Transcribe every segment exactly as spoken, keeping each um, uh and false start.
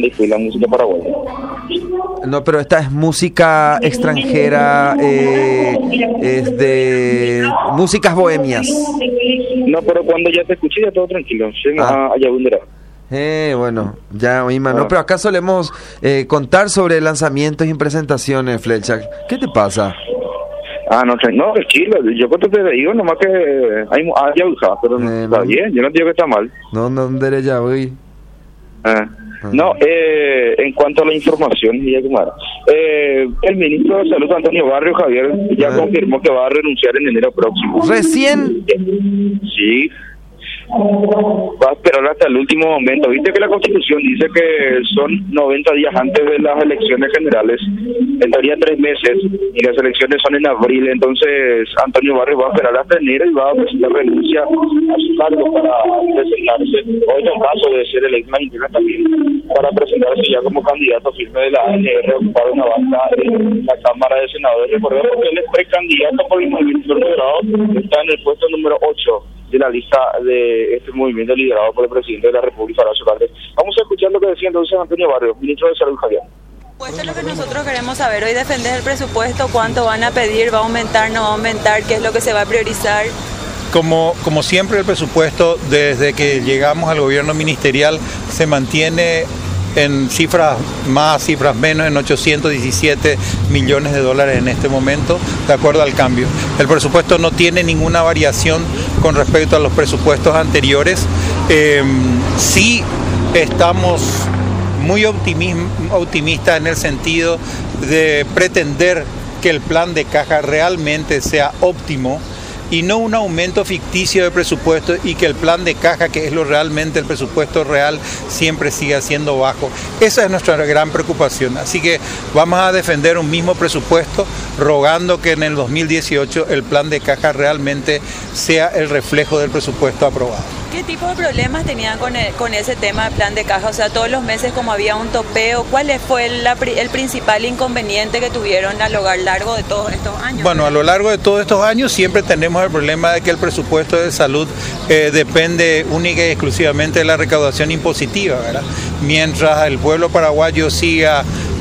difundir la música paraguaya. No, pero esta es música extranjera, eh, es de músicas bohemias. No, pero cuando ya te escuché ya todo tranquilo. Ah. Allá vendrá. Eh, bueno, ya oí, Ah. no, pero acá solemos eh, contar sobre lanzamientos y presentaciones, Flecha. ¿Qué te pasa? Ah, no, tra- no, tranquilo. Yo cuando te digo, nomás que hay ah, ya usaba, pero Eh, está no. bien. Yo no digo que está mal. No, no, no, ya voy. Ah. No, eh, en cuanto a la información, ya como era, eh, el ministro de Salud, Antonio Barrio Javier, ya Ah. confirmó que va a renunciar en enero próximo. Recién. Sí. Va a esperar hasta el último momento. Viste que la Constitución dice que son noventa días antes de las elecciones generales. En teoría tres meses y las elecciones son en abril. Entonces Antonio Barrio va a esperar hasta enero y va a presentar renuncia a su cargo para presentarse, o en el caso de ser electo interna también, para presentarse ya como candidato firme de la A N R, ocupar una banca en la Cámara de Senadores. Recordemos que él es precandidato por el Movimiento Moderado, está en el puesto número ocho de la lista de este movimiento liderado por el presidente de la República, Horacio Cartes. Vamos a escuchar lo que decía entonces Antonio Barrio, ministro de Salud, Javier. Pues esto es lo que nosotros queremos saber. Hoy defender el presupuesto, cuánto van a pedir, va a aumentar, no va a aumentar, qué es lo que se va a priorizar. Como, como siempre, el presupuesto, desde que llegamos al gobierno ministerial, se mantiene en cifras más, cifras menos, en ochocientos diecisiete millones de dólares en este momento, de acuerdo al cambio. El presupuesto no tiene ninguna variación con respecto a los presupuestos anteriores. Eh, sí estamos muy optimism, optimistas en el sentido de pretender que el plan de caja realmente sea óptimo y no un aumento ficticio de presupuesto, y que el plan de caja, que es lo realmente el presupuesto real, siempre siga siendo bajo. Esa es nuestra gran preocupación. Así que vamos a defender un mismo presupuesto, rogando que en el dos mil dieciocho el plan de caja realmente sea el reflejo del presupuesto aprobado. ¿Qué tipo de problemas tenían con, el, con ese tema de plan de caja? O sea, todos los meses como había un topeo, ¿cuál fue el, la, el principal inconveniente que tuvieron a lo largo de todos estos años? Bueno, a lo largo de todos estos años siempre tenemos el problema de que el presupuesto de salud eh, depende única y exclusivamente de la recaudación impositiva, ¿verdad? Mientras el pueblo paraguayo siga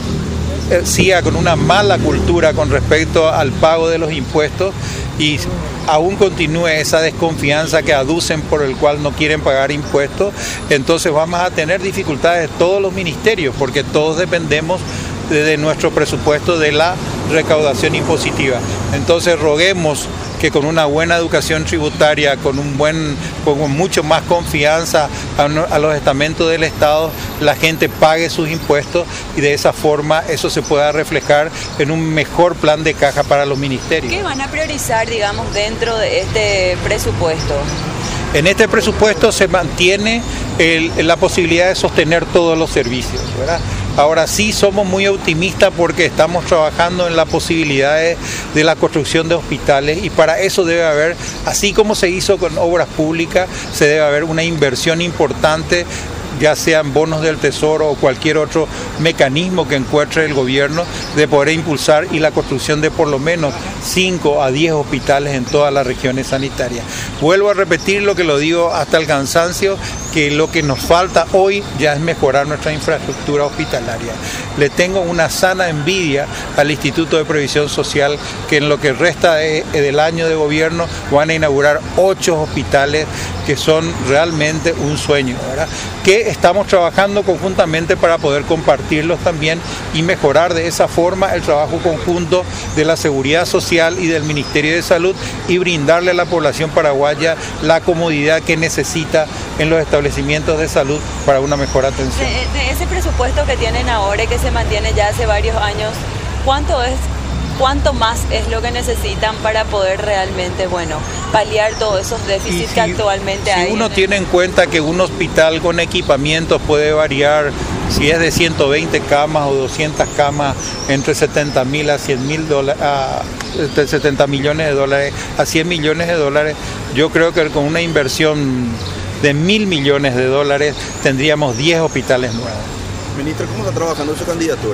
eh, siga con una mala cultura con respecto al pago de los impuestos y aún continúe esa desconfianza que aducen por el cual no quieren pagar impuestos, entonces vamos a tener dificultades todos los ministerios, porque todos dependemos de, de nuestro presupuesto de la recaudación impositiva. Entonces roguemos que con una buena educación tributaria, con un buen, con mucho más confianza a, a los estamentos del Estado, la gente pague sus impuestos y de esa forma eso se pueda reflejar en un mejor plan de caja para los ministerios. ¿Qué van a priorizar, digamos, dentro de este presupuesto? En este presupuesto se mantiene el, la posibilidad de sostener todos los servicios, ¿verdad? Ahora sí somos muy optimistas porque estamos trabajando en la posibilidad de, de la construcción de hospitales, y para eso debe haber, así como se hizo con obras públicas, se debe haber una inversión importante, ya sean bonos del Tesoro o cualquier otro mecanismo que encuentre el gobierno, de poder impulsar y la construcción de por lo menos cinco a diez hospitales en todas las regiones sanitarias. Vuelvo a repetir lo que lo digo hasta el cansancio, que lo que nos falta hoy ya es mejorar nuestra infraestructura hospitalaria. Le tengo una sana envidia al Instituto de Previsión Social, que en lo que resta de, del año de gobierno van a inaugurar ocho hospitales que son realmente un sueño, ¿verdad? Que estamos trabajando conjuntamente para poder compartirlos también y mejorar de esa forma el trabajo conjunto de la Seguridad Social y del Ministerio de Salud, y brindarle a la población paraguaya la comodidad que necesita en los establecimientos de salud para una mejor atención. De, de ese presupuesto que tienen ahora y que se mantiene ya hace varios años, ¿cuánto es? ¿Cuánto más es lo que necesitan para poder realmente, bueno, paliar todos esos déficits si, que actualmente si hay? Si uno en el... tiene en cuenta que un hospital con equipamientos puede variar, si es de ciento veinte camas o doscientas camas, entre setenta mil a cien mil dólares, a setenta millones de dólares a cien millones de dólares, yo creo que con una inversión de mil millones de dólares tendríamos diez hospitales nuevos. Ministro, ¿cómo está trabajando su candidatura?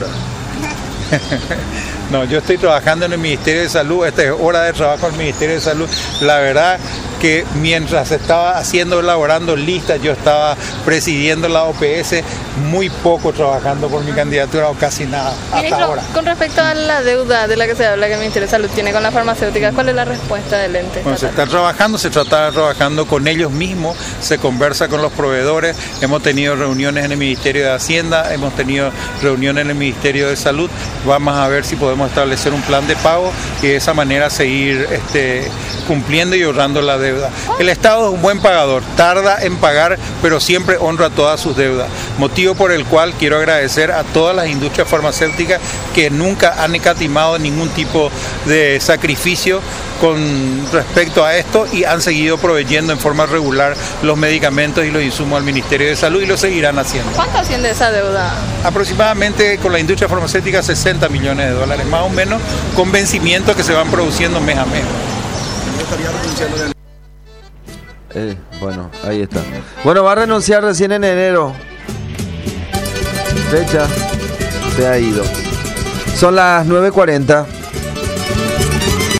No, yo estoy trabajando en el Ministerio de Salud, esta es hora de trabajo en el Ministerio de Salud. La verdad que mientras estaba haciendo, elaborando listas, yo estaba presidiendo la O P S, muy poco trabajando por mi candidatura o casi nada hasta Ministro, ahora. Con respecto a la deuda de la que se habla que el Ministerio de Salud tiene con las farmacéuticas, ¿cuál es la respuesta del ente? Bueno, se está trabajando, se trata trabajando con ellos mismos, se conversa con los proveedores, hemos tenido reuniones en el Ministerio de Hacienda, hemos tenido reuniones en el Ministerio de Salud, vamos a ver si podemos establecer un plan de pago y de esa manera seguir este, cumpliendo y ahorrando la deuda. El Estado es un buen pagador, tarda en pagar, pero siempre honra todas sus deudas, motivo por el cual quiero agradecer a todas las industrias farmacéuticas que nunca han escatimado ningún tipo de sacrificio con respecto a esto y han seguido proveyendo en forma regular los medicamentos y los insumos al Ministerio de Salud y lo seguirán haciendo. ¿Cuánto asciende esa deuda? Aproximadamente con la industria farmacéutica sesenta millones de dólares, más o menos, con vencimientos que se van produciendo mes a mes. Eh, bueno, ahí está. Bueno, va a renunciar recién en enero. Fecha, se ha ido. Son las nueve cuarenta.